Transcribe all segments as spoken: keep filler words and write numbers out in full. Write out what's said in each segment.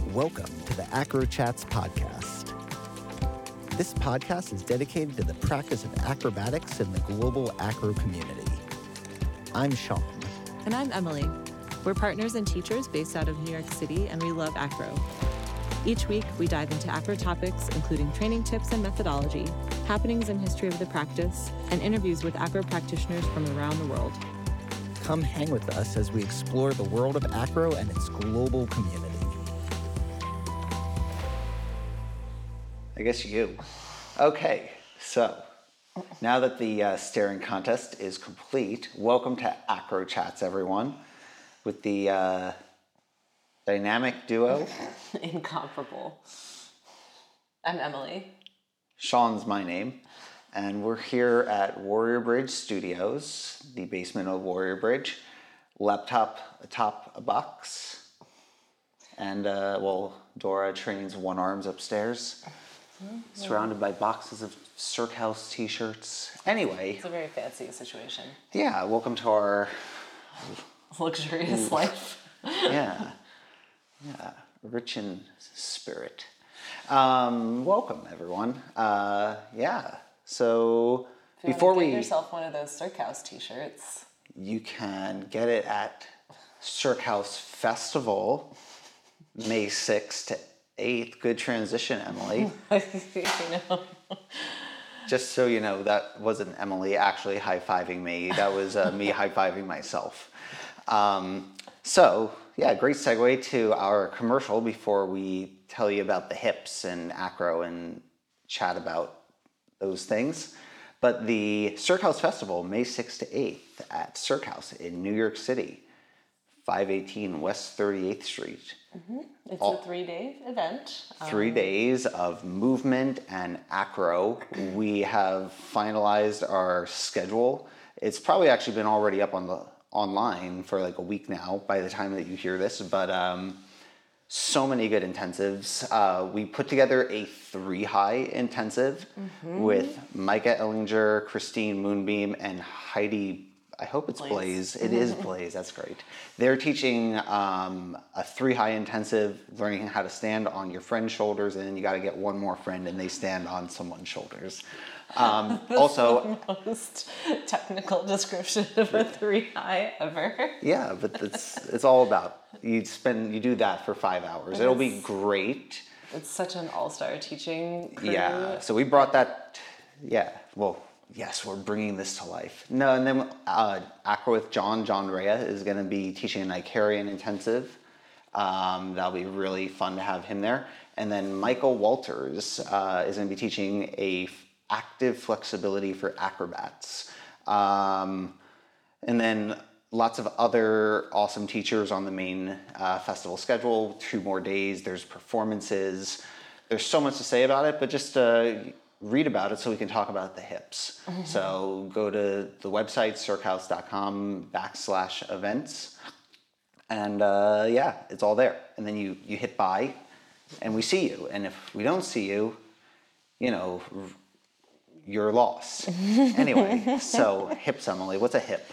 Welcome to the Acro Chats podcast. This podcast is dedicated to the practice of acrobatics in the global acro community. I'm Sean. And I'm Emily. We're partners and teachers based out of New York City, and we love acro. Each week, we dive into acro topics, including training tips and methodology, happenings and history of the practice, and interviews with acro practitioners from around the world. Come hang with us as we explore the world of acro and its global community. I guess you. Okay, so now that the uh, staring contest is complete, welcome to Acro Chats, everyone, with the uh, dynamic duo. Incomparable. I'm Emily. Sean's my name, and we're here at Warrior Bridge Studios, the basement of Warrior Bridge, laptop atop a box, and, uh, well, Dora trains one arms upstairs. Surrounded by boxes of Cirque House t-shirts. Anyway. It's a very fancy situation. Yeah, welcome to our... luxurious life. yeah. Yeah, rich in spirit. Um, welcome, everyone. Uh, yeah, so if you before want to get we... yourself one of those Cirque House t-shirts. You can get it at Cirque House Festival, May sixth to eighth. Good transition, Emily. you know. Just so you know, that wasn't Emily actually high-fiving me. That was uh, me high-fiving myself. Um, so, yeah, great segue to our commercial before we tell you about the hips and acro and chat about those things. But the Cirque House Festival, May sixth to eighth at Cirque House in New York City, five eighteen West thirty-eighth Street. Mm-hmm. It's All, a three-day event. Three um, days of movement and acro. We have finalized our schedule. It's probably actually been already up on the online for like a week now by the time that you hear this, but um, so many good intensives. Uh, we put together a three-high intensive mm-hmm. with Micah Ellinger, Christine Moonbeam, and Heidi, I hope it's Blaze. Blaze. It is Blaze, that's great. They're teaching um, a three-high intensive, learning how to stand on your friend's shoulders, and then you got to get one more friend and they stand on someone's shoulders. Um, also, the most technical description of a three-high ever. Yeah, but it's it's all about you spend you do that for five hours. It It'll be great. It's such an all-star teaching crew. Yeah, so we brought that. Yeah, well. Yes, we're bringing this to life. No, and then uh, Acro with John, John Rea is going to be teaching an Icarian intensive. Um, that'll be really fun to have him there. And then Michael Walters uh, is going to be teaching a f- active flexibility for acrobats. Um, and then lots of other awesome teachers on the main uh, festival schedule. Two more days. There's performances. There's so much to say about it, but just... Uh, read about it so we can talk about the hips. Mm-hmm. So go to the website, cirquehouse.com backslash events. And uh, yeah, it's all there. And then you, you hit buy and we see you. And if we don't see you, you know, you're lost. Anyway, so hips, Emily, what's a hip?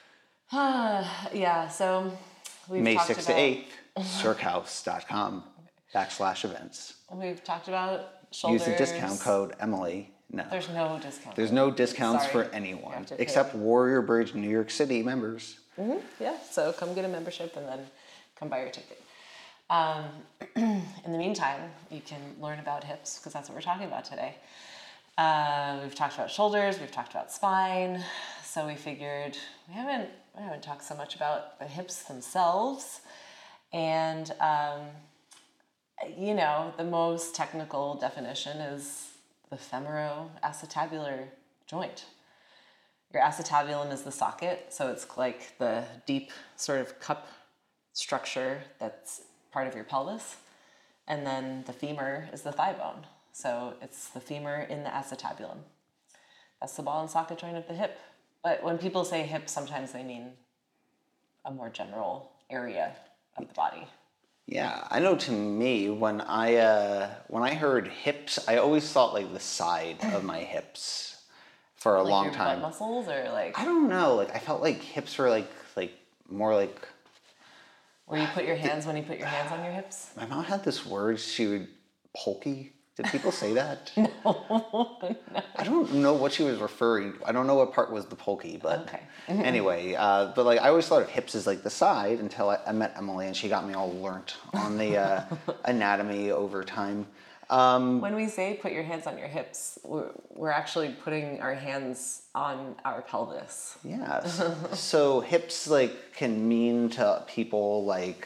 yeah, so we've May talked sixth about... to eighth, cirquehouse.com backslash events. We've talked about shoulders. Use the discount code Emily. No. There's no discount. There's no discounts Sorry. for anyone except Warrior Bridge New York City members. Mm-hmm. Yeah, so come get a membership and then come buy your ticket. Um, in the meantime, you can learn about hips because that's what we're talking about today. Uh, we've talked about shoulders, we've talked about spine, so we figured we haven't we haven't talked so much about the hips themselves, and um, you know, the most technical definition is the femoroacetabular joint. Your acetabulum is the socket, so it's like the deep sort of cup structure that's part of your pelvis. And then the femur is the thigh bone. So it's the femur in the acetabulum. That's the ball and socket joint of the hip. But when people say hip, sometimes they mean a more general area of the body. Yeah, I know to me, when I uh, when I heard hips, I always thought like the side of my hips for a like long your time. Butt muscles or like I don't know, like I felt like hips were like like more like Where you put your hands when you put your hands on your hips? My mom had this word, she would, pulky. Did people say that? No, no. I don't know what she was referring to. I don't know what part was the pulky, but Okay. anyway, uh, but like I always thought of hips as like the side until I, I met Emily and she got me all learnt on the uh, anatomy over time. Um, When we say put your hands on your hips, we're, we're actually putting our hands on our pelvis. yeah. So hips like can mean to people like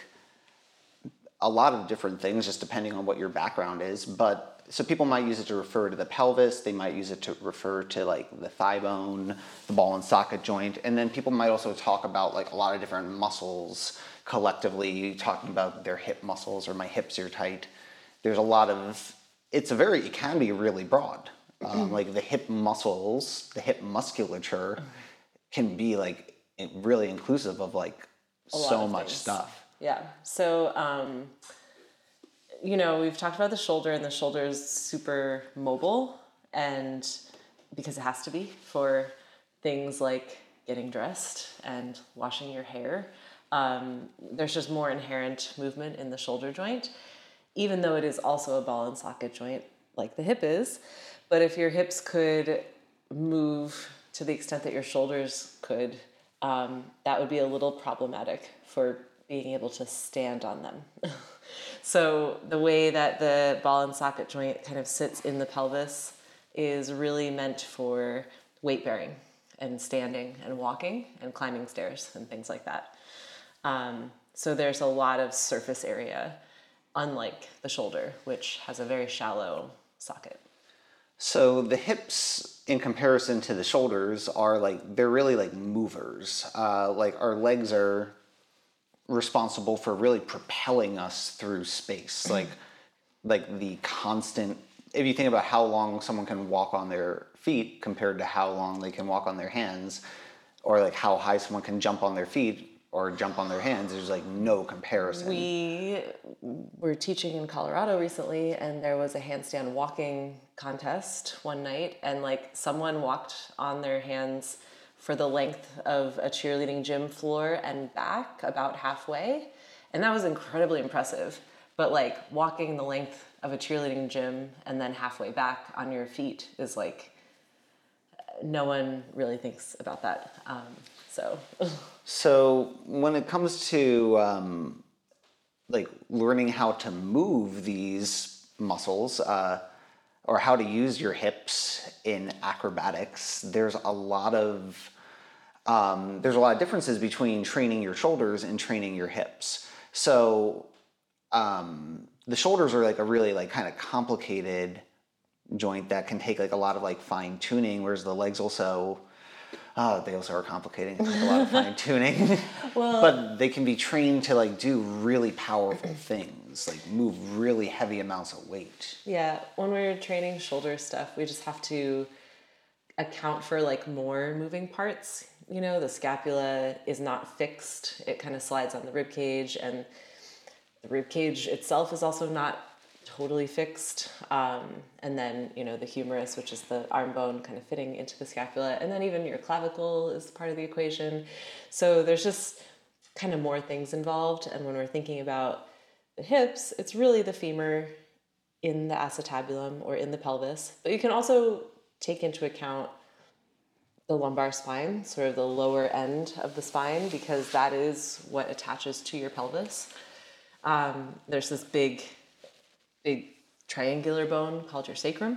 a lot of different things just depending on what your background is, but so people might use it to refer to the pelvis, they might use it to refer to like the thigh bone, the ball and socket joint, and then people might also talk about like a lot of different muscles collectively, talking about their hip muscles or my hips are tight. There's a lot of, it's a very, it can be really broad. Um, like the hip muscles, the hip musculature can be like really inclusive of like A lot so of much things. stuff. Yeah. So, um, you know, we've talked about the shoulder, and the shoulder is super mobile, and because it has to be for things like getting dressed and washing your hair. Um, there's just more inherent movement in the shoulder joint, even though it is also a ball and socket joint like the hip is. But if your hips could move to the extent that your shoulders could, um, that would be a little problematic for being able to stand on them. So the way that the ball and socket joint kind of sits in the pelvis is really meant for weight bearing and standing and walking and climbing stairs and things like that. Um, so there's a lot of surface area, unlike the shoulder, which has a very shallow socket. So the hips, in comparison to the shoulders, are like, they're really like movers. Uh, like our legs are responsible for really propelling us through space. Like, like the constant, if you think about how long someone can walk on their feet compared to how long they can walk on their hands, or like how high someone can jump on their feet or jump on their hands, there's like no comparison. We were teaching in Colorado recently, and there was a handstand walking contest one night, and like someone walked on their hands for the length of a cheerleading gym floor and back about halfway. And that was incredibly impressive. But like walking the length of a cheerleading gym and then halfway back on your feet is like, no one really thinks about that. Um, so. So when it comes to um, like learning how to move these muscles, uh, or how to use your hips in acrobatics, there's a lot of um, there's a lot of differences between training your shoulders and training your hips. So um, the shoulders are like a really like kind of complicated joint that can take like a lot of like fine tuning, whereas the legs also uh, they also are complicating and take a lot of fine tuning. Well, but they can be trained to like do really powerful things, like move really heavy amounts of weight. yeah, when we're training shoulder stuff, we just have to account for like more moving parts. You know, the scapula is not fixed. It kind of slides on the rib cage, and the rib cage itself is also not totally fixed. Um, and then, you know, the humerus, which is the arm bone kind of fitting into the scapula. And then even your clavicle is part of the equation. So there's just kind of more things involved. And when we're thinking about the hips, it's really the femur in the acetabulum or in the pelvis. But you can also take into account the lumbar spine, sort of the lower end of the spine, because that is what attaches to your pelvis. Um, there's this big, big triangular bone called your sacrum.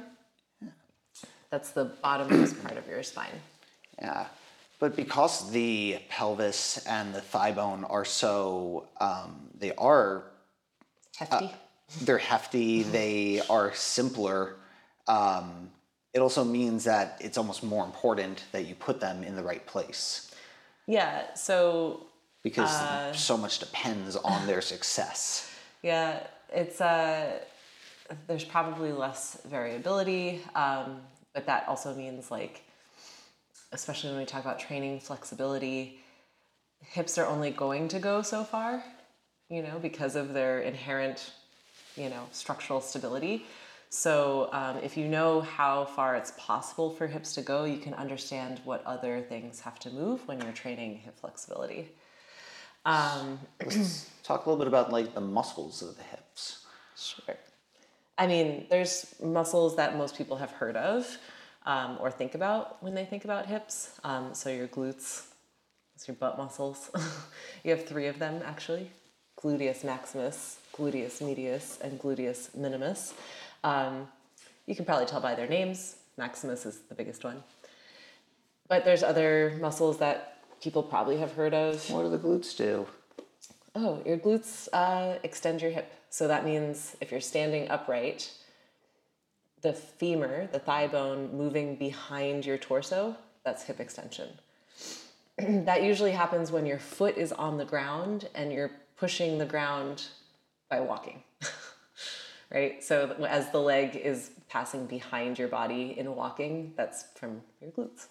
That's the bottommost part of your spine. Yeah, but because the pelvis and the thigh bone are so, um, they are, Hefty. uh, they're hefty, they are simpler, um, it also means that it's almost more important that you put them in the right place. Yeah, so... Because uh, so much depends on their success. Yeah, it's uh, there's probably less variability, um, but that also means like, especially when we talk about training flexibility, hips are only going to go so far, you know, because of their inherent, you know, structural stability. So um, if you know how far it's possible for hips to go, you can understand what other things have to move when you're training hip flexibility. Um, Let's talk a little bit about like the muscles of the hips. Sure. I mean, there's muscles that most people have heard of um, or think about when they think about hips. Um, so your glutes, it's your butt muscles. You have three of them actually: gluteus maximus, gluteus medius, and gluteus minimus. Um, you can probably tell by their names. Maximus is the biggest one. But there's other muscles that people probably have heard of. What do the glutes do? Oh, your glutes uh, extend your hip. So that means if you're standing upright, the femur, the thigh bone, moving behind your torso, that's hip extension. That usually happens when your foot is on the ground and you're pushing the ground by walking, right? So as the leg is passing behind your body in walking, that's from your glutes.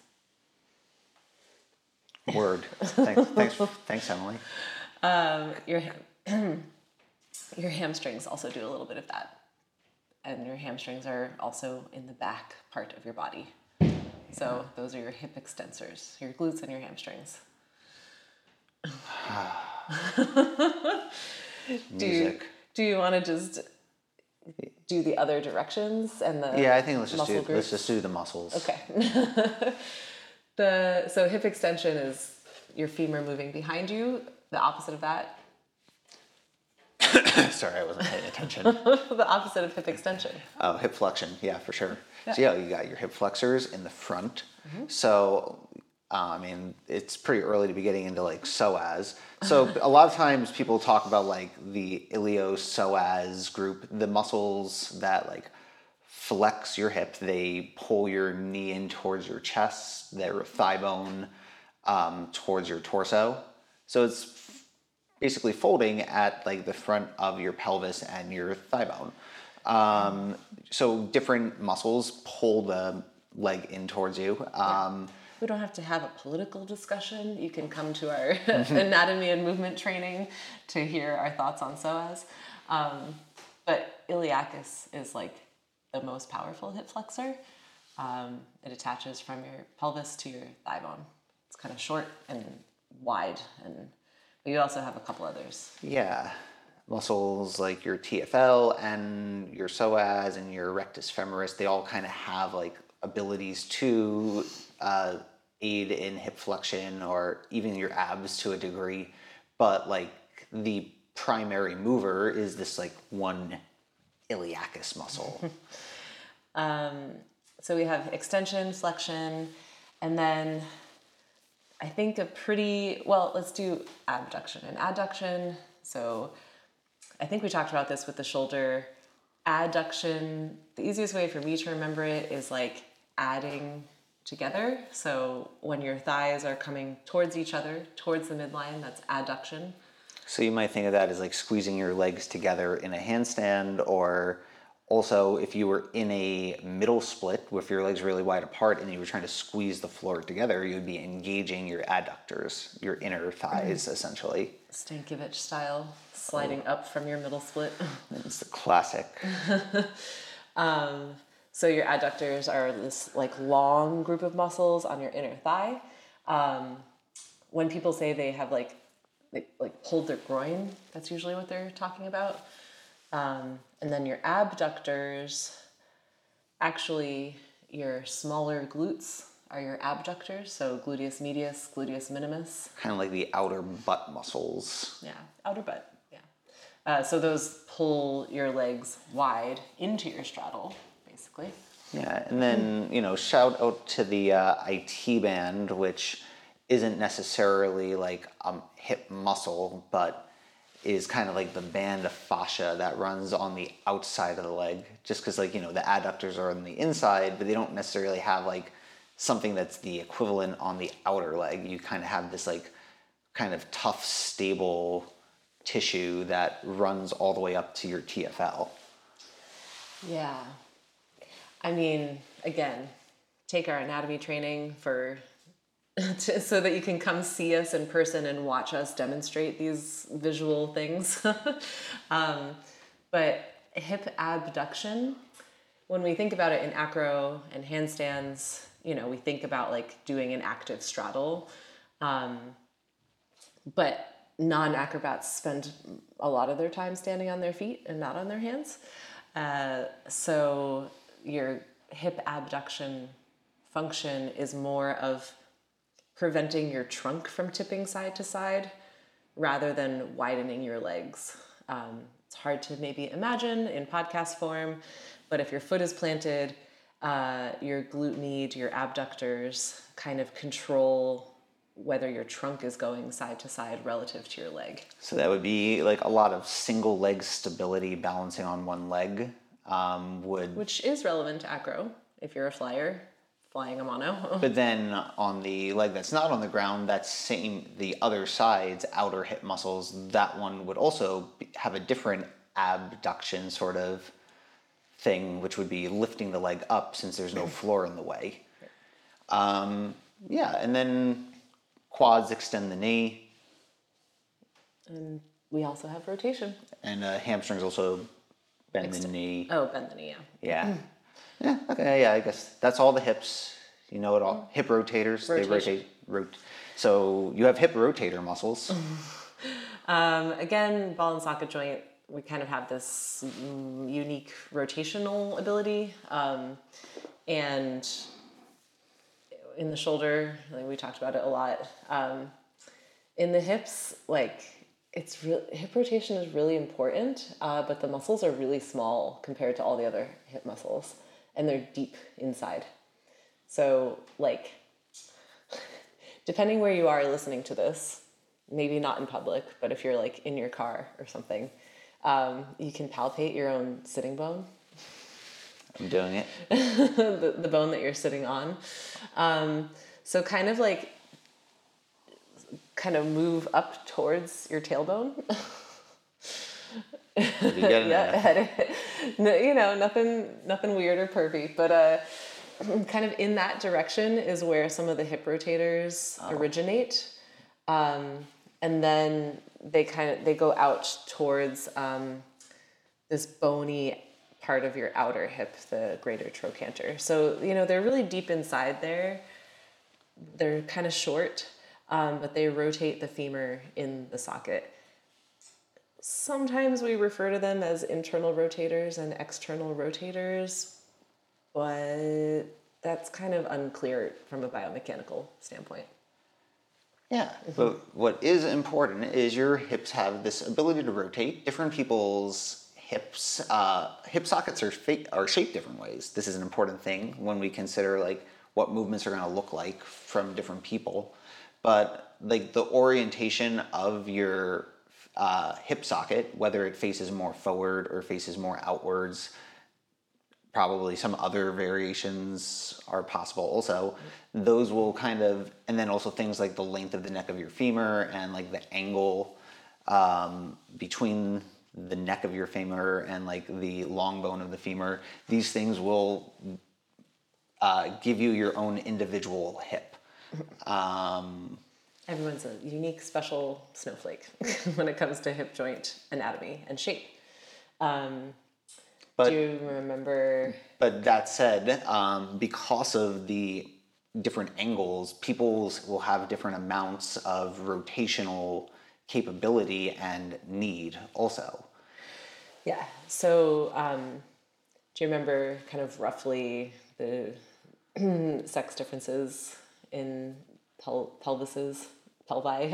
Word. Thanks, thanks, thanks, Emily. Um, your ham- your hamstrings also do a little bit of that, and your hamstrings are also in the back part of your body. So those are your hip extensors, your glutes and your hamstrings. do you, Music. do you want to just do the other directions and the Yeah, I think let's just muscle do groups? let's just do the muscles. Okay. the so hip extension is your femur moving behind you. The opposite of that. Sorry, I wasn't paying attention. The opposite of hip extension. Oh, hip flexion. Yeah, for sure. Yeah. So yeah, you got your hip flexors in the front. Mm-hmm. So, uh, I mean, it's pretty early to be getting into like psoas. So a lot of times people talk about like the iliopsoas group, the muscles that like flex your hip. They pull your knee in towards your chest, their thigh bone um, towards your torso. So it's basically folding at like the front of your pelvis and your thigh bone. Um, so different muscles pull the leg in towards you. Um, we don't have to have a political discussion. You can come to our anatomy and movement training to hear our thoughts on psoas. Um, but iliacus is like the most powerful hip flexor. Um, it attaches from your pelvis to your thigh bone. It's kind of short and wide, and but you also have a couple others. Yeah, muscles like your T F L and your psoas and your rectus femoris, they all kind of have like abilities to uh, aid in hip flexion or even your abs to a degree. But like the primary mover is this like one iliacus muscle. um, so we have extension, flexion, and then I think a pretty, well, let's do abduction and adduction. So I think we talked about this with the shoulder. Adduction, the easiest way for me to remember it is like adding together. So when your thighs are coming towards each other, towards the midline, that's adduction. So you might think of that as like squeezing your legs together in a handstand, or also if you were in a middle split with your legs really wide apart and you were trying to squeeze the floor together, you'd be engaging your adductors, your inner thighs, mm-hmm. essentially. Stankiewicz style, sliding oh. up from your middle split. It's the classic. um, so your adductors are this like long group of muscles on your inner thigh. Um, when people say they have like they like pulled their groin, that's usually what they're talking about. Um, and then your abductors, actually your smaller glutes are your abductors. So gluteus medius, gluteus minimus. Kind of like the outer butt muscles. Yeah, outer butt, yeah. Uh, so those pull your legs wide into your straddle, basically. Yeah, and then, you know, shout out to the uh, I T band, which isn't necessarily like a hip muscle, but is kind of like the band of fascia that runs on the outside of the leg, just because like, you know, the adductors are on the inside, but they don't necessarily have like something that's the equivalent on the outer leg. You kind of have this like kind of tough, stable tissue that runs all the way up to your T F L. Yeah. I mean, again, take our anatomy training for to, so that you can come see us in person and watch us demonstrate these visual things. um, but hip abduction, when we think about it in acro and handstands, you know, we think about like doing an active straddle. Um, but non-acrobats spend a lot of their time standing on their feet and not on their hands. Uh, so your hip abduction function is more of preventing your trunk from tipping side to side rather than widening your legs. Um, it's hard to maybe imagine in podcast form, but if your foot is planted, uh, your glute med, your abductors kind of control whether your trunk is going side to side relative to your leg. So that would be like a lot of single leg stability, balancing on one leg um, would... Which is relevant to acro, if you're a flyer, flying a mono. But then on the leg that's not on the ground, that same, the other side's outer hip muscles, that one would also be, have a different abduction sort of thing, which would be lifting the leg up since there's no floor in the way. Um, yeah, and then quads extend the knee. And we also have rotation. And uh, hamstrings also bend Extend. the knee. Oh, bend the knee, yeah. Yeah. Yeah, okay, yeah, I guess that's all the hips. You know it all. Hip rotators, Rotation. they rotate. Rot- so you have hip rotator muscles. Um, again, ball and socket joint, we kind of have this mm, unique rotational ability. Um, and in the shoulder, like we talked about it a lot. Um, in the hips, like it's real, hip rotation is really important, uh, but the muscles are really small compared to all the other hip muscles, and they're deep inside. So like, depending where you are listening to this, maybe not in public, but if you're like in your car or something, um, you can palpate your own sitting bone. I'm doing it. the, the bone that you're sitting on. Um, so kind of like, kind of move up towards your tailbone. yeah, no, you know, nothing, nothing weird or pervy, but uh, kind of in that direction is where some of the hip rotators oh. originate, um, and then they kind of they go out towards um, this bony part of your outer hip, the greater trochanter. So, you know, they're really deep inside there. They're kind of short, um, but they rotate the femur in the socket. Sometimes we refer to them as internal rotators and external rotators, but that's kind of unclear from a biomechanical standpoint. Yeah, but what is important is your hips have this ability to rotate. Different people's hips, uh, hip sockets are, fa- are shaped different ways. This is an important thing when we consider like what movements are going to look like from different people. But like the orientation of your uh, hip socket, whether it faces more forward or faces more outwards, probably some other variations are possible also. Those will kind of, and then also things like the length of the neck of your femur and like the angle um, between the neck of your femur and like the long bone of the femur. These things will uh, give you your own individual hip. Um, Everyone's a unique, special snowflake when it comes to hip joint anatomy and shape. Um, But, do you remember? But that said, um, because of the different angles, people will have different amounts of rotational capability and need also. Yeah. So um, do you remember kind of roughly the sex differences in pel- pelvises, pelvi?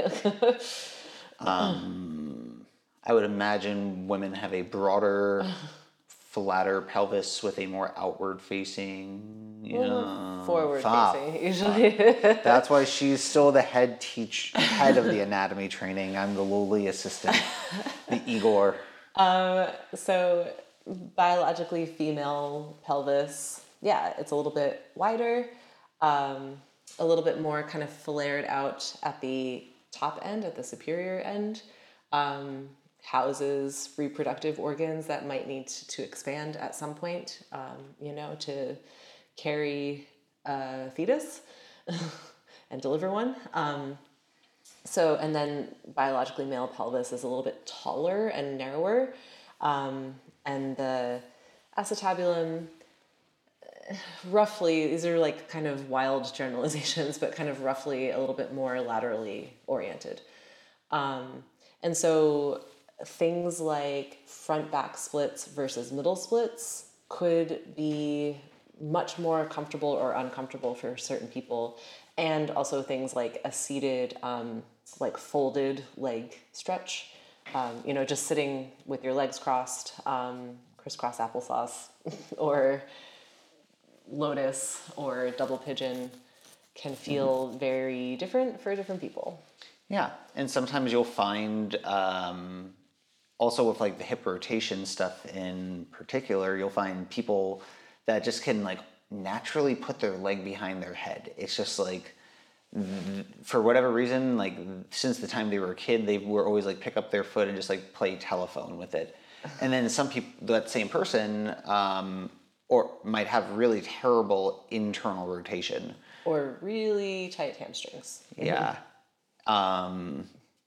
um, I would imagine women have a broader... flatter pelvis with a more outward facing, you know, forward fop. facing usually. That's why she's still the head teach head of the anatomy training. I'm the lowly assistant, the Igor. Um, so biologically female pelvis, yeah, it's a little bit wider, um, a little bit more kind of flared out at the top end, at the superior end. Um, houses reproductive organs that might need to expand at some point, um, you know, to carry a fetus and deliver one. Um, so, and then biologically male pelvis is a little bit taller and narrower. Um, and the acetabulum, roughly, these are like kind of wild generalizations, but kind of roughly a little bit more laterally oriented. Um, And so things like front back splits versus middle splits could be much more comfortable or uncomfortable for certain people. And also things like a seated, um, like folded leg stretch, um, you know, just sitting with your legs crossed, um, crisscross applesauce, or lotus or double pigeon can feel mm-hmm. very different for different people. Yeah, and sometimes you'll find, um, also with like the hip rotation stuff in particular, you'll find people that just can like naturally put their leg behind their head. It's just like, for whatever reason, like since the time they were a kid, they were always like pick up their foot and just like play telephone with it. And then some people, that same person, um, or might have really terrible internal rotation. Or really tight hamstrings. Yeah. Um,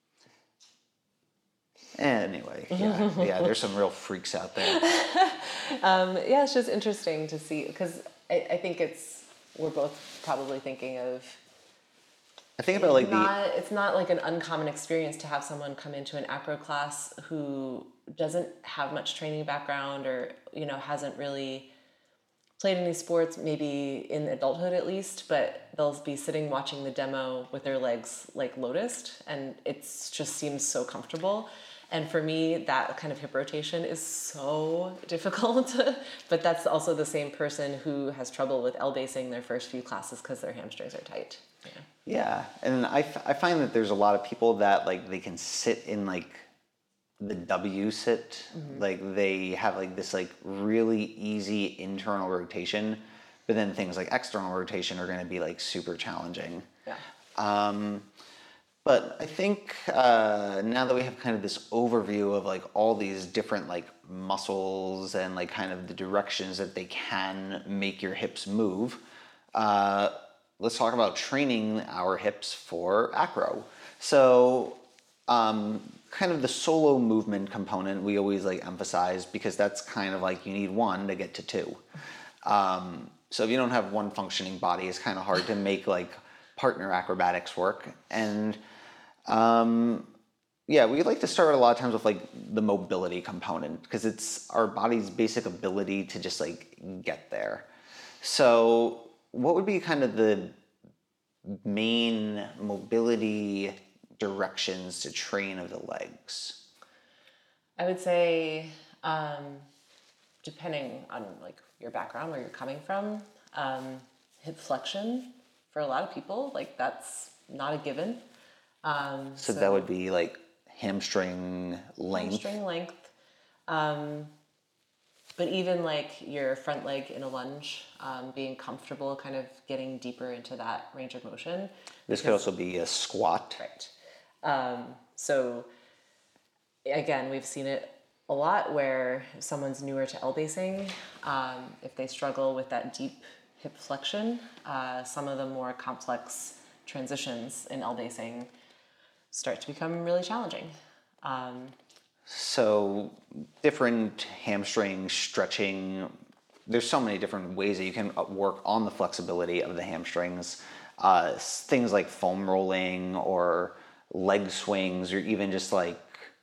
anyway, yeah, yeah, there's some real freaks out there. um, yeah, it's just interesting to see, because I, I think it's, we're both probably thinking of, I think about like not, the... It's not like an uncommon experience to have someone come into an acro class who doesn't have much training background, or, you know, hasn't really played any sports, maybe in adulthood at least, but they'll be sitting watching the demo with their legs like lotused, and it just seems so comfortable. And for me, that kind of hip rotation is so difficult, but that's also the same person who has trouble with L-basing their first few classes because their hamstrings are tight. Yeah. Yeah, and I, f- I find that there's a lot of people that like they can sit in like the W sit, mm-hmm. like they have like this like really easy internal rotation, but then things like external rotation are going to be like super challenging. Yeah. Um, but I think uh, now that we have kind of this overview of like all these different like muscles and like kind of the directions that they can make your hips move, uh, let's talk about training our hips for acro. So um, kind of the solo movement component we always like emphasize, because that's kind of like you need one to get to two. Um, so if you don't have one functioning body, it's kind of hard to make like partner acrobatics work. And um, yeah, we like to start a lot of times with like the mobility component, because it's our body's basic ability to just like get there. So what would be kind of the main mobility directions to train of the legs? I would say, um, depending on like your background, where you're coming from, um, hip flexion for a lot of people, like that's not a given. Um, so, so that would be like hamstring length. Hamstring length. Um, But even like your front leg in a lunge, um, being comfortable, kind of getting deeper into that range of motion. This could also be a squat. Right. Um, so again, we've seen it a lot where if someone's newer to L-basing, um, if they struggle with that deep hip flexion, uh, some of the more complex transitions in L-basing start to become really challenging. Um, So different hamstring stretching, there's so many different ways that you can work on the flexibility of the hamstrings. Uh, things like foam rolling or leg swings, or even just like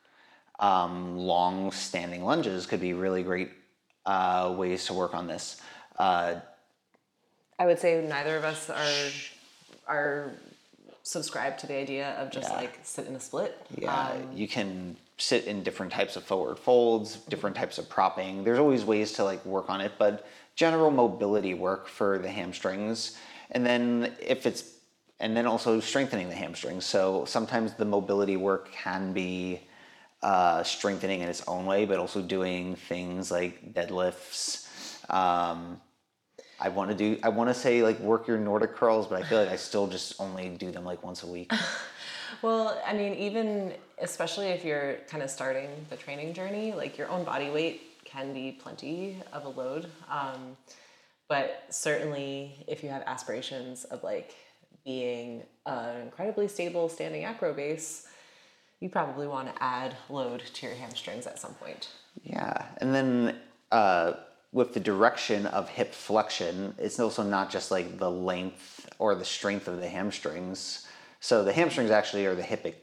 um, long standing lunges could be really great uh, ways to work on this. Uh, I would say neither of us are are subscribed to the idea of just yeah. like sit in a split. Yeah, Um, you can sit in different types of forward folds, different types of propping. There's always ways to like work on it, but general mobility work for the hamstrings. And then if it's, and then also strengthening the hamstrings. So sometimes the mobility work can be uh, strengthening in its own way, but also doing things like deadlifts. Um, I want to do, I want to say like work your Nordic curls, but I feel like I still just only do them like once a week. Well, I mean, even especially if you're kind of starting the training journey, like your own body weight can be plenty of a load. Um, but certainly if you have aspirations of like being an incredibly stable standing acro base, you probably want to add load to your hamstrings at some point. Yeah. And then uh, with the direction of hip flexion, it's also not just like the length or the strength of the hamstrings. So the hamstrings actually are the hip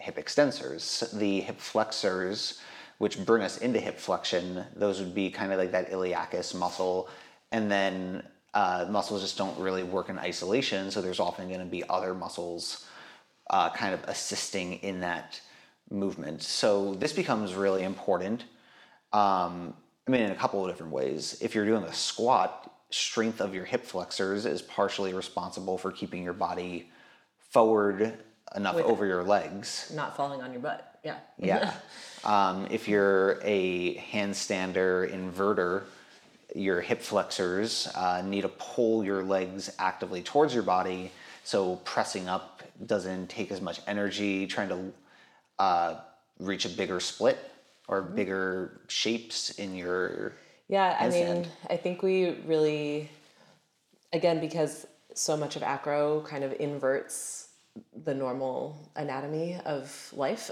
hip extensors. The hip flexors, which bring us into hip flexion, those would be kind of like that iliacus muscle. And then uh, muscles just don't really work in isolation, so there's often going to be other muscles uh, kind of assisting in that movement. So this becomes really important. Um, I mean, in a couple of different ways. If you're doing a squat, strength of your hip flexors is partially responsible for keeping your body forward enough With over your legs. Not falling on your butt. Yeah. Yeah. um, if you're a handstander inverter, your hip flexors uh, need to pull your legs actively towards your body, so pressing up doesn't take as much energy. Trying to uh, reach a bigger split or mm-hmm. bigger shapes in your yeah. I handstand. mean, I think we really, again, because so much of acro kind of inverts the normal anatomy of life.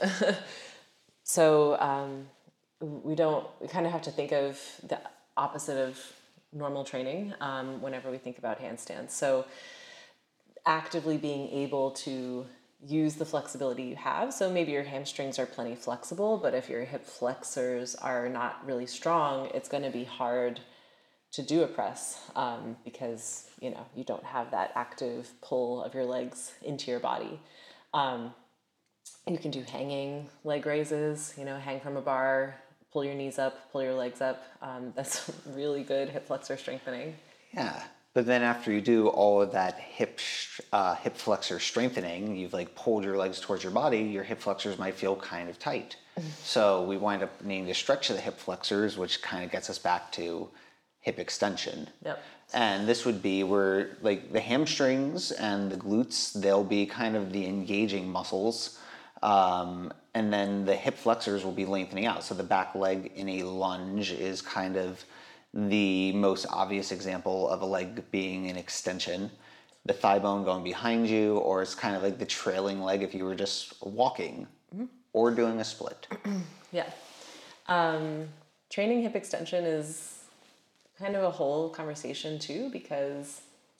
So um, we don't, we kind of have to think of the opposite of normal training um, whenever we think about handstands. So actively being able to use the flexibility you have. So maybe your hamstrings are plenty flexible, but if your hip flexors are not really strong, it's going to be hard to do a press um, because, you know, you don't have that active pull of your legs into your body. Um, you can do hanging leg raises, you know, hang from a bar, pull your knees up, pull your legs up. Um, that's really good hip flexor strengthening. Yeah. But then after you do all of that hip uh, hip flexor strengthening, you've like pulled your legs towards your body, your hip flexors might feel kind of tight. So we wind up needing to stretch the hip flexors, which kind of gets us back to hip extension. Yep. And this would be where like the hamstrings and the glutes, they'll be kind of the engaging muscles. Um, and then the hip flexors will be lengthening out. So the back leg in a lunge is kind of the most obvious example of a leg being an extension. The thigh bone going behind you, or it's kind of like the trailing leg if you were just walking mm-hmm. or doing a split. Yeah. Um, training hip extension is kind of a whole conversation too, because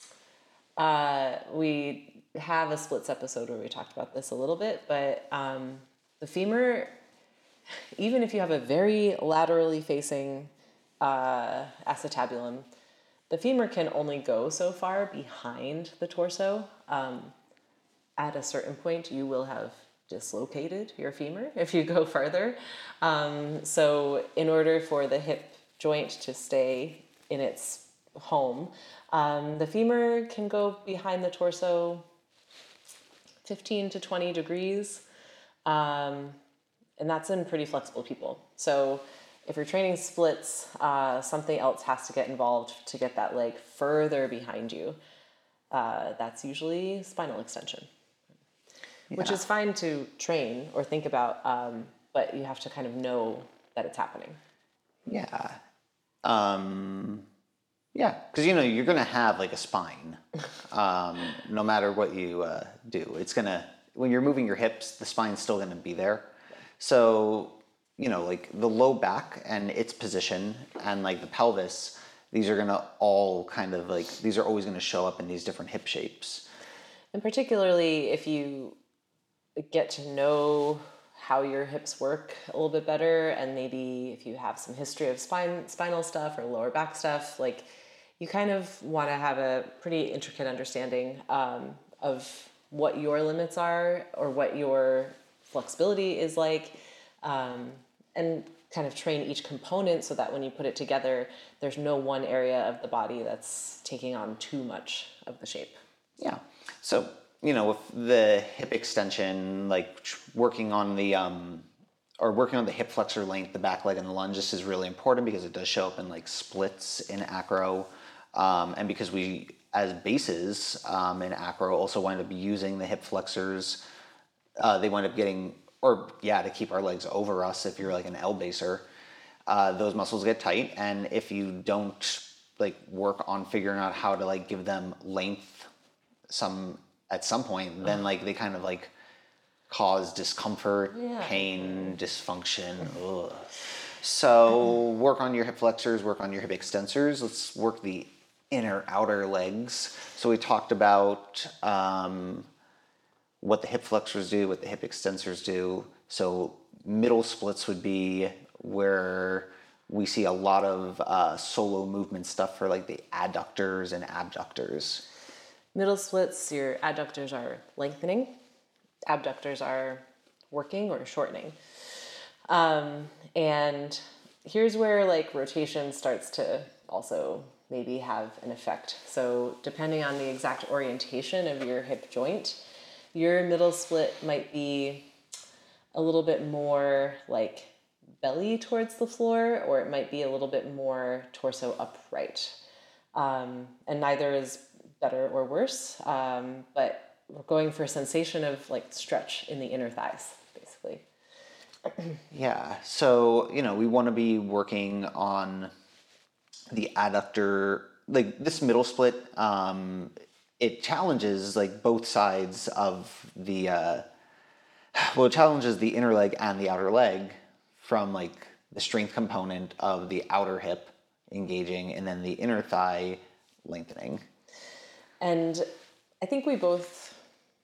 uh, we have a splits episode where we talked about this a little bit, but um, the femur, even if you have a very laterally facing uh, acetabulum, the femur can only go so far behind the torso. Um, at a certain point, you will have dislocated your femur if you go further. Um, so in order for the hip joint to stay in its home, um, the femur can go behind the torso fifteen to twenty degrees. Um, and that's in pretty flexible people. So if you're training splits, uh, something else has to get involved to get that leg further behind you. Uh, that's usually spinal extension, yeah. Which is fine to train or think about, um, but you have to kind of know that it's happening. Yeah. Um, yeah, because, you know, you're going to have like a spine um, no matter what you uh, do. It's going to, when you're moving your hips, the spine's still going to be there. So, you know, like the low back and its position and like the pelvis, these are going to all kind of like, these are always going to show up in these different hip shapes. And particularly if you get to know how your hips work a little bit better, and maybe if you have some history of spine, spinal stuff or lower back stuff, like you kind of want to have a pretty intricate understanding um, of what your limits are or what your flexibility is like. Um, and kind of train each component so that when you put it together, there's no one area of the body that's taking on too much of the shape. Yeah. So, you know, with the hip extension, like working on the, um, or working on the hip flexor length, the back leg and the lunge, this is really important because it does show up in like splits in acro. Um, and because we, as bases um, in acro, also wind up using the hip flexors, uh, they wind up getting or yeah, to keep our legs over us if you're like an L-baser, uh, those muscles get tight. And if you don't like work on figuring out how to like give them length some at some point, then like they kind of like cause discomfort, yeah. pain, dysfunction. Ugh. So work on your hip flexors, work on your hip extensors. Let's work the inner outer legs. So we talked about um, what the hip flexors do, what the hip extensors do. So middle splits would be where we see a lot of uh, solo movement stuff for like the adductors and abductors. Middle splits, your adductors are lengthening, abductors are working or shortening. Um, and here's where like rotation starts to also maybe have an effect. So depending on the exact orientation of your hip joint, your middle split might be a little bit more like belly towards the floor, or it might be a little bit more torso upright. Um, and neither is better or worse, um, but we're going for a sensation of like stretch in the inner thighs, basically. Yeah, so, you know, we want to be working on the adductor, like this middle split, um, it challenges like both sides of the, uh, well, it challenges the inner leg and the outer leg from like the strength component of the outer hip engaging and then the inner thigh lengthening. And I think we both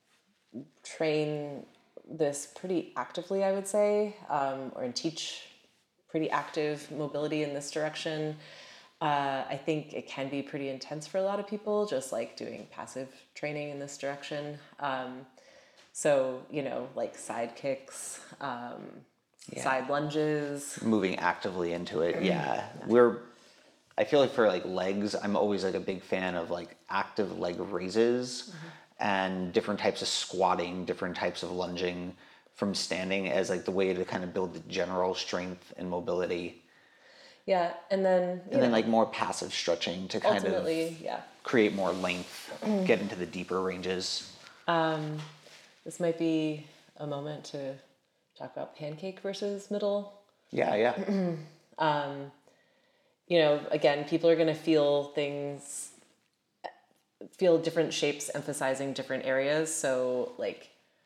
train this pretty actively, I would say, um, or teach pretty active mobility in this direction. Uh, I think it can be pretty intense for a lot of people, just like doing passive training in this direction. Um, so, you know, like side kicks, um, yeah. side lunges. Moving actively into it, yeah. yeah. We're, I feel like for like legs, I'm always like a big fan of like active leg raises mm-hmm. and different types of squatting, different types of lunging from standing as like the way to kind of build the general strength and mobility. Yeah, and then and know, then like more passive stretching to kind of yeah. create more length, get into the deeper ranges. Um, this might be a moment to talk about pancake versus middle. Yeah, yeah. um, you know, again, people are going to feel things, feel different shapes emphasizing different areas. So like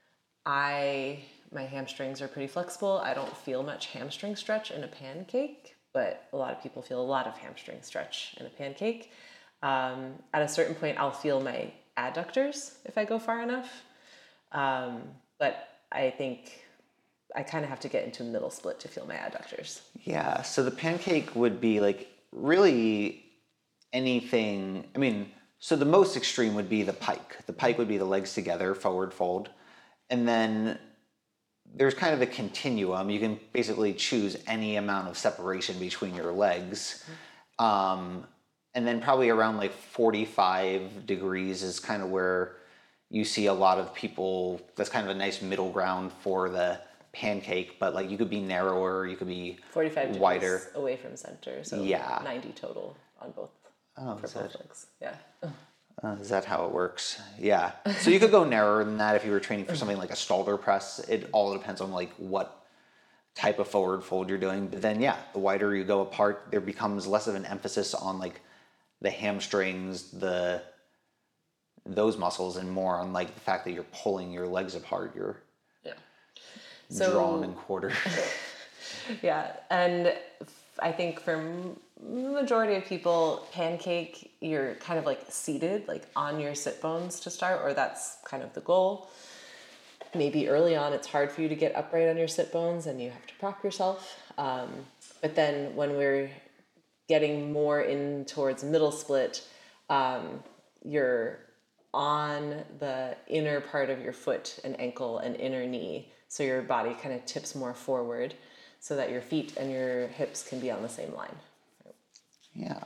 I, my hamstrings are pretty flexible. I don't feel much hamstring stretch in a pancake, but a lot of people feel a lot of hamstring stretch in a pancake. Um, at a certain point, I'll feel my adductors if I go far enough. Um, but I think I kind of have to get into middle split to feel my adductors. Yeah, so the pancake would be like really anything, I mean, so the most extreme would be the pike. The pike would be the legs together, forward fold. And then there's kind of a continuum. You can basically choose any amount of separation between your legs. Um, and then probably around like forty-five degrees is kind of where you see a lot of people, that's kind of a nice middle ground for the pancake, but like you could be narrower, you could be forty-five wider. Degrees away from center, so yeah. ninety total on both, oh, for both that, legs. Yeah. Uh, is that how it works? Yeah. So you could go narrower than that if you were training for something like a Stalder press. It all depends on like what type of forward fold you're doing. But then yeah, the wider you go apart, there becomes less of an emphasis on like the hamstrings, the those muscles, and more on like the fact that you're pulling your legs apart. You're yeah. So, drawn and quartered. Yeah, and I think for majority of people, pancake, you're kind of like seated, like on your sit bones to start, or that's kind of the goal. Maybe early on, it's hard for you to get upright on your sit bones and you have to prop yourself. Um, but then when we're getting more in towards middle split, um, you're on the inner part of your foot and ankle and inner knee. So your body kind of tips more forward so that your feet and your hips can be on the same line. Yeah.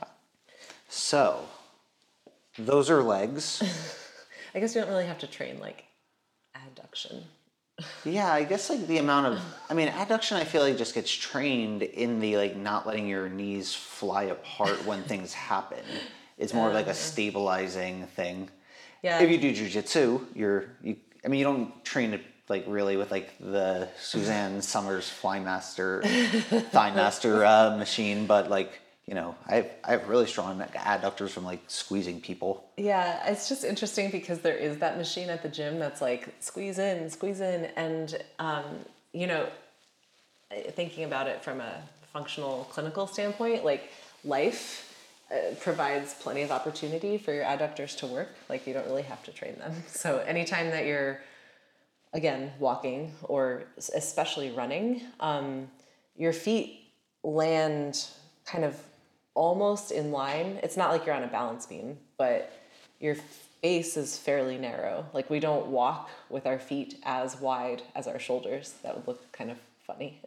So those are legs. I guess you don't really have to train like adduction. Yeah, I guess like the amount of, I mean, adduction I feel like just gets trained in the like not letting your knees fly apart when things happen. It's more uh, of like a stabilizing thing. Yeah. If you do jujitsu, you're, you, I mean, you don't train it like really with like the Suzanne Summers Flymaster, Thighmaster uh, machine, but like, you know, I have, I have really strong adductors from like squeezing people. Yeah, it's just interesting because there is that machine at the gym that's like squeeze in, squeeze in. And, um, you know, thinking about it from a functional clinical standpoint, like life uh, provides plenty of opportunity for your adductors to work. Like you don't really have to train them. So anytime that you're again, walking or especially running, um, your feet land kind of almost in line. It's not like you're on a balance beam, but your base is fairly narrow. Like we don't walk with our feet as wide as our shoulders. That would look kind of funny.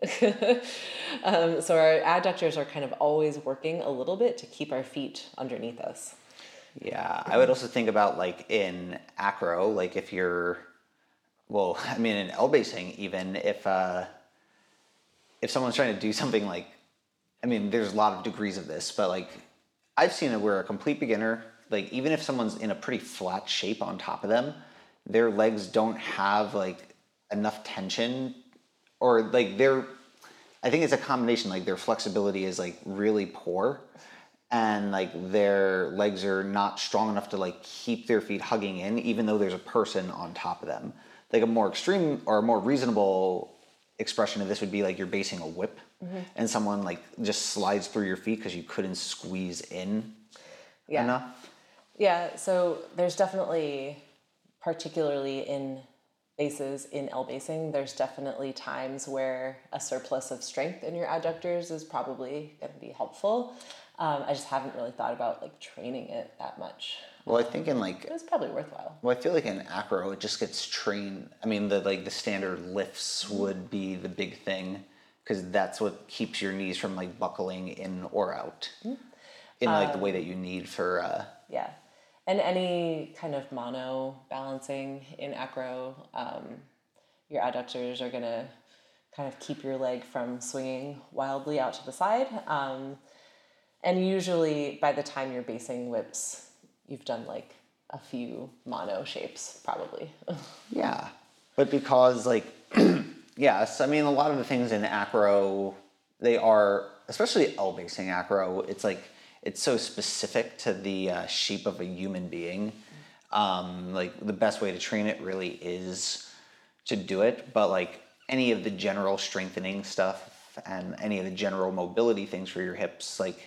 um, so our adductors are kind of always working a little bit to keep our feet underneath us. Yeah, I would also think about like in acro, like if you're, well, I mean in L-basing even, if uh, if someone's trying to do something like, I mean there's a lot of degrees of this, but like I've seen it where a complete beginner, like even if someone's in a pretty flat shape on top of them, their legs don't have like enough tension, or like they're, I think it's a combination, like their flexibility is like really poor, and like their legs are not strong enough to like keep their feet hugging in, even though there's a person on top of them. Like a more extreme or a more reasonable expression of this would be like you're basing a whip, mm-hmm. and someone like just slides through your feet because you couldn't squeeze in yeah. enough. Yeah, so there's definitely, particularly in bases, in L-basing, there's definitely times where a surplus of strength in your adductors is probably going to be helpful. Um, I just haven't really thought about like training it that much. Well, I think in like, It's probably worthwhile. well, I feel like in acro it just gets trained. I mean, the like the standard lifts would be the big thing because that's what keeps your knees from like buckling in or out in like um, the way that you need for. Uh, yeah, and any kind of mono balancing in acro, um, your adductors are gonna kind of keep your leg from swinging wildly out to the side. Um, and usually, by the time you're basing whips, you've done like a few mono shapes, probably. Yeah, but because like, yes, I mean a lot of the things in acro, they are, especially L-basing acro, it's like, it's so specific to the uh, shape of a human being. Um, like the best way to train it really is to do it, but like any of the general strengthening stuff and any of the general mobility things for your hips, like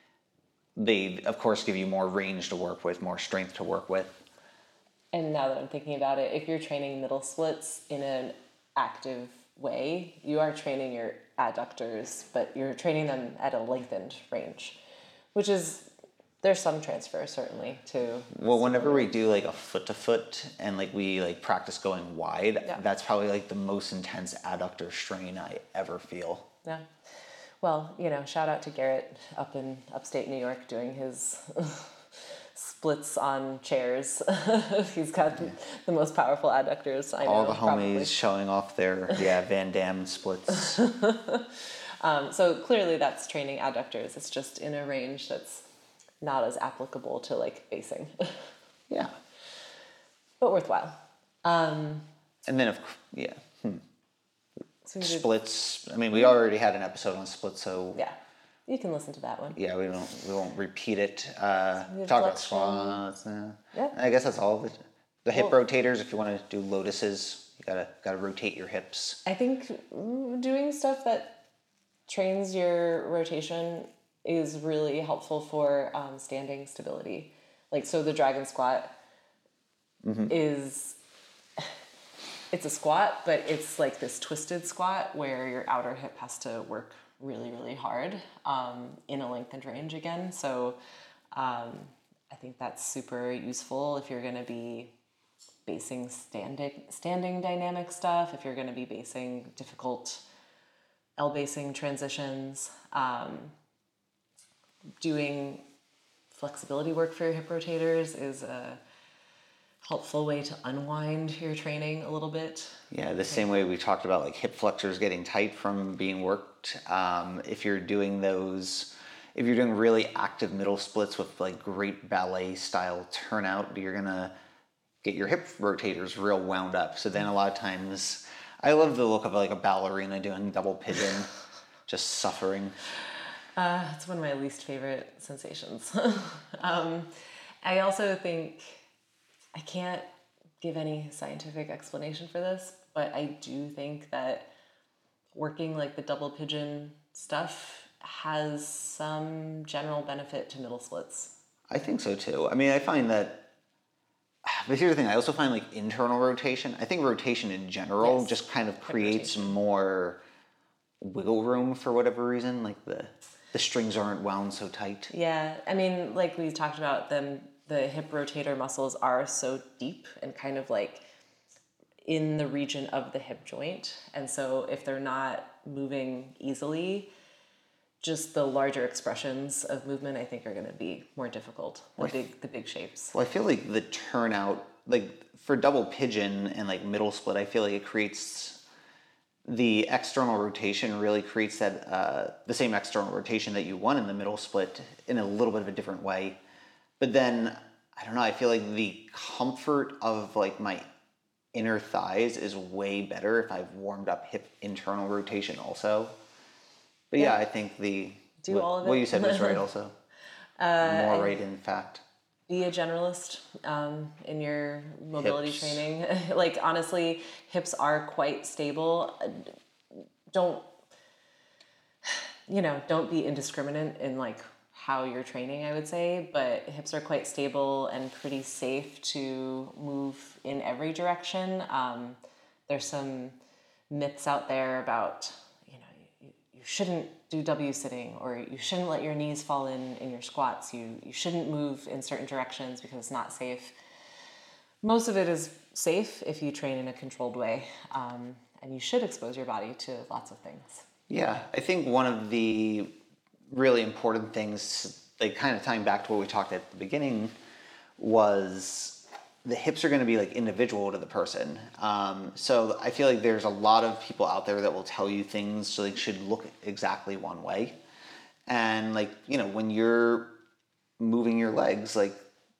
they, of course, give you more range to work with, more strength to work with. And now that I'm thinking about it, if you're training middle splits in an active way, you are training your adductors, but you're training them at a lengthened range, which is, there's some transfer certainly to. Well, whenever we do like a foot to foot and like we like practice going wide, yeah. that's probably like the most intense adductor strain I ever feel. Yeah. Well, you know, shout out to Garrett up in upstate New York doing his splits on chairs. He's got yeah. the most powerful adductors I know. All the homies probably. Showing off their yeah Van Damme splits. um, so clearly that's training adductors. It's just in a range that's not as applicable to like basing. Yeah. But worthwhile. Um, and then, of yeah. Hmm. So splits. I mean, we already had an episode on splits, so yeah, you can listen to that one. Yeah, we don't we won't repeat it. Uh, talk about squats. Uh, yeah, I guess that's all of it. The hip well, rotators. If you want to do lotuses, you gotta gotta rotate your hips. I think doing stuff that trains your rotation is really helpful for um, standing stability. Like so, the dragon squat mm-hmm. is. It's a squat, but it's like this twisted squat where your outer hip has to work really, really hard um, in a lengthened range again. So um, I think that's super useful if you're going to be basing standing, standing dynamic stuff, if you're going to be basing difficult L-basing transitions, um, doing flexibility work for your hip rotators is a helpful way to unwind your training a little bit. Yeah, the same way we talked about like hip flexors getting tight from being worked. Um, if you're doing those, if you're doing really active middle splits with like great ballet style turnout, you're gonna get your hip rotators real wound up. So then a lot of times, I love the look of like a ballerina doing double pigeon, just suffering. Uh, it's one of my least favorite sensations. um, I also think I can't give any scientific explanation for this, but I do think that working like the double pigeon stuff has some general benefit to middle splits. I think so too. I mean, I find that But here's the thing, I also find like internal rotation, I think rotation in general Yes. just kind of creates rotation. more wiggle room for whatever reason, like the the strings aren't wound so tight. Yeah, I mean, like we talked about, them, the hip rotator muscles are so deep and kind of like in the region of the hip joint. And so if they're not moving easily, just the larger expressions of movement, I think, are going to be more difficult. The Well, I big, the big shapes. Well, I feel like the turnout, like for double pigeon and like middle split, I feel like it creates the external rotation really creates that uh, the same external rotation that you want in the middle split in a little bit of a different way. But then I don't know, I feel like the comfort of like my inner thighs is way better if I've warmed up hip internal rotation also. But yeah, Yeah. I think the Do what, all of what it. you said was right also. More right, in fact. Be a generalist um, in your mobility Hips. training. Like, honestly, hips are quite stable. Don't, you know, don't be indiscriminate in like how you're training, I would say, but hips are quite stable and pretty safe to move in every direction. Um, there's some myths out there about, you know, you, you shouldn't do W sitting, or you shouldn't let your knees fall in in your squats. You you shouldn't move in certain directions because it's not safe. Most of it is safe if you train in a controlled way, um, and you should expose your body to lots of things. Yeah, I think one of the really important things, like kind of tying back to what we talked at the beginning, was the hips are going to be like individual to the person. Um, so I feel like there's a lot of people out there that will tell you things so they should look exactly one way. And like, you know, when you're moving your legs, like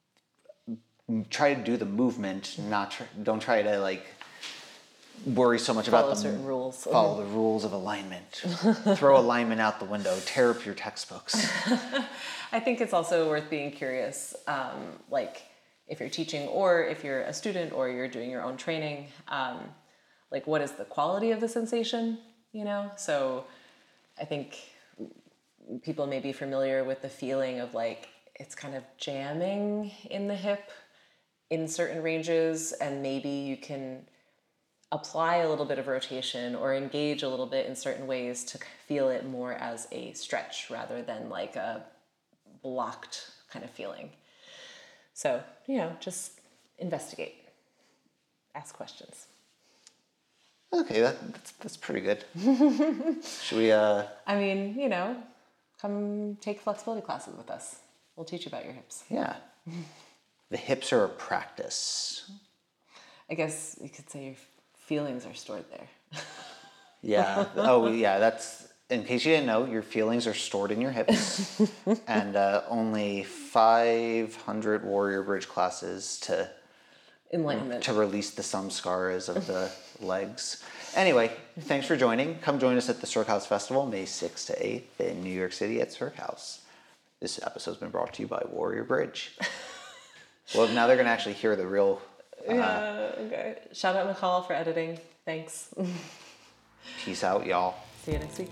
try to do the movement, not try, don't try to like worry so much Follow about the certain rules. Follow the rules of alignment. Throw alignment out the window. Tear up your textbooks. I think it's also worth being curious, um, like if you're teaching or if you're a student or you're doing your own training, um, like what is the quality of the sensation, you know? So I think people may be familiar with the feeling of like it's kind of jamming in the hip in certain ranges, and maybe you can apply a little bit of rotation or engage a little bit in certain ways to feel it more as a stretch rather than like a blocked kind of feeling. So, you know, just investigate, ask questions. Okay, that, that's that's pretty good. Should we? Uh... I mean, you know, come take flexibility classes with us. We'll teach you about your hips. Yeah. The hips are a practice. I guess you could say your feelings are stored there. Yeah. Oh, yeah. That's, in case you didn't know, your feelings are stored in your hips, and uh, only five hundred Warrior Bridge classes to Enlightenment. to release the samskaras of the legs. Anyway, thanks for joining. Come join us at the Cirque House Festival, May sixth to eighth in New York City at Cirque House. This episode's been brought to you by Warrior Bridge. Well, now they're going to actually hear the real... Uh, yeah, okay. Shout out McCall for editing. Thanks. Peace out, y'all. See you next week.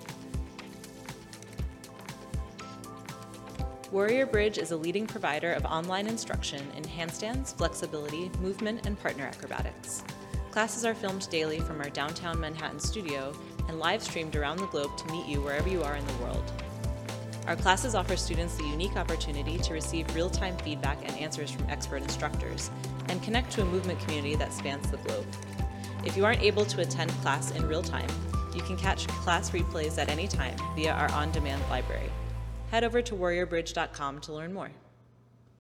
Warrior Bridge is a leading provider of online instruction in handstands, flexibility, movement, and partner acrobatics. Classes are filmed daily from our downtown Manhattan studio and live streamed around the globe to meet you wherever you are in the world. Our classes offer students the unique opportunity to receive real-time feedback and answers from expert instructors, and connect to a movement community that spans the globe. If you aren't able to attend class in real time, you can catch class replays at any time via our on-demand library. Head over to warrior bridge dot com to learn more.